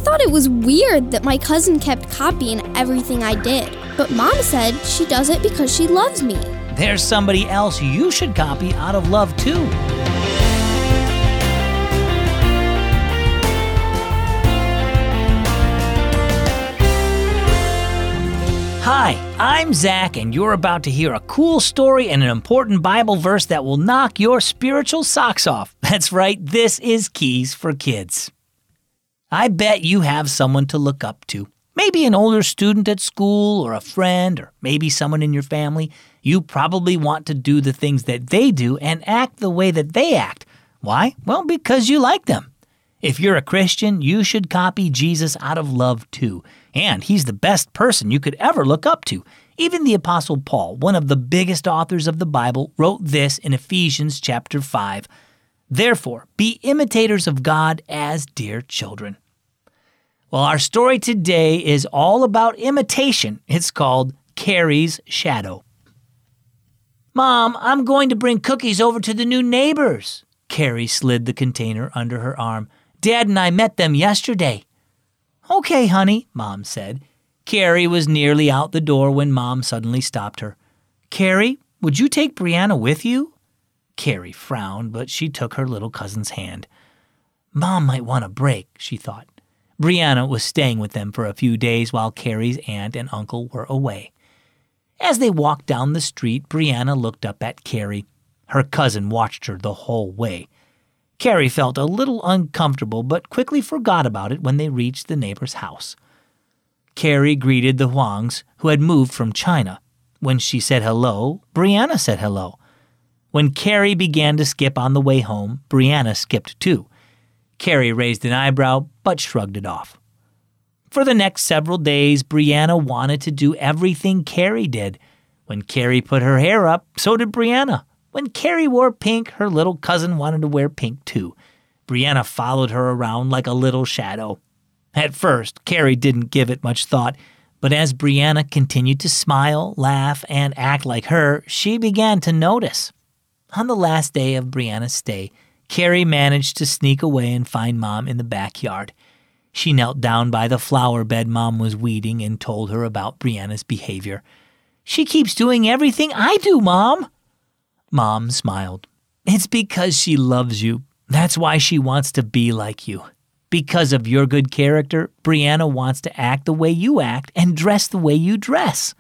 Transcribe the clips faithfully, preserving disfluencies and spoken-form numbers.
thought it was weird that my cousin kept copying everything I did, but Mom said she does it because she loves me. There's somebody else you should copy out of love too. Hi, I'm Zach, and you're about to hear a cool story and an important Bible verse that will knock your spiritual socks off. That's right, this is Keys for Kids. I bet you have someone to look up to. Maybe an older student at school, or a friend, or maybe someone in your family. You probably want to do the things that they do and act the way that they act. Why? Well, because you like them. If you're a Christian, you should copy Jesus out of love too. And he's the best person you could ever look up to. Even the Apostle Paul, one of the biggest authors of the Bible, wrote this in Ephesians chapter five. Therefore, be imitators of God as dear children. Well, our story today is all about imitation. It's called Carrie's Shadow. Mom, I'm going to bring cookies over to the new neighbors. Carrie slid the container under her arm. Dad and I met them yesterday. Okay, honey, Mom said. Carrie was nearly out the door when Mom suddenly stopped her. Carrie, would you take Brianna with you? Carrie frowned, but she took her little cousin's hand. Mom might want a break, she thought. Brianna was staying with them for a few days while Carrie's aunt and uncle were away. As they walked down the street, Brianna looked up at Carrie. Her cousin watched her the whole way. Carrie felt a little uncomfortable, but quickly forgot about it when they reached the neighbor's house. Carrie greeted the Huangs, who had moved from China. When she said hello, Brianna said hello. When Carrie began to skip on the way home, Brianna skipped too. Carrie raised an eyebrow, but shrugged it off. For the next several days, Brianna wanted to do everything Carrie did. When Carrie put her hair up, so did Brianna. When Carrie wore pink, her little cousin wanted to wear pink too. Brianna followed her around like a little shadow. At first, Carrie didn't give it much thought, but as Brianna continued to smile, laugh, and act like her, she began to notice. On the last day of Brianna's stay, Carrie managed to sneak away and find Mom in the backyard. She knelt down by the flower bed Mom was weeding and told her about Brianna's behavior. She keeps doing everything I do, Mom. Mom smiled. It's because she loves you. That's why she wants to be like you. Because of your good character, Brianna wants to act the way you act and dress the way you dress.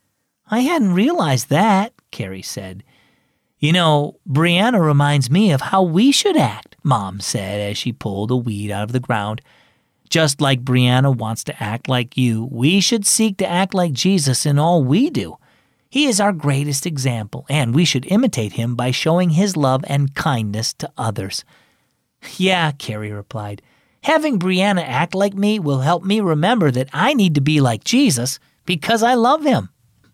I hadn't realized that, Carrie said. You know, Brianna reminds me of how we should act, Mom said as she pulled a weed out of the ground. Just like Brianna wants to act like you, we should seek to act like Jesus in all we do. He is our greatest example, and we should imitate him by showing his love and kindness to others. Yeah, Carrie replied. Having Brianna act like me will help me remember that I need to be like Jesus because I love him.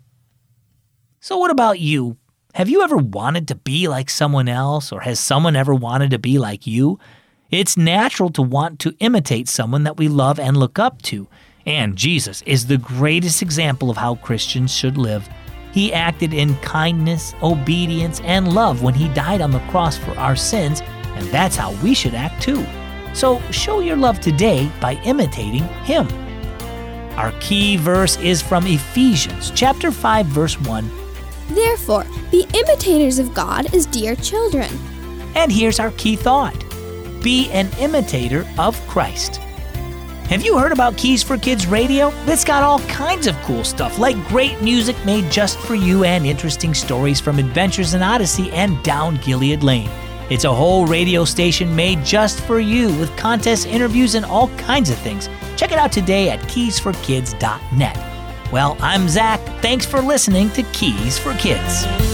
So what about you? Have you ever wanted to be like someone else, or has someone ever wanted to be like you? It's natural to want to imitate someone that we love and look up to, and Jesus is the greatest example of how Christians should live. He acted in kindness, obedience, and love when he died on the cross for our sins, and that's how we should act too. So show your love today by imitating him. Our key verse is from Ephesians chapter five, verse one. Therefore, be imitators of God as dear children. And here's our key thought. Be an imitator of Christ. Have you heard about Keys for Kids Radio? It's got all kinds of cool stuff, like great music made just for you and interesting stories from Adventures in Odyssey and Down Gilead Lane. It's a whole radio station made just for you with contests, interviews, and all kinds of things. Check it out today at keys for kids dot net. Well, I'm Zach. Thanks for listening to Keys for Kids.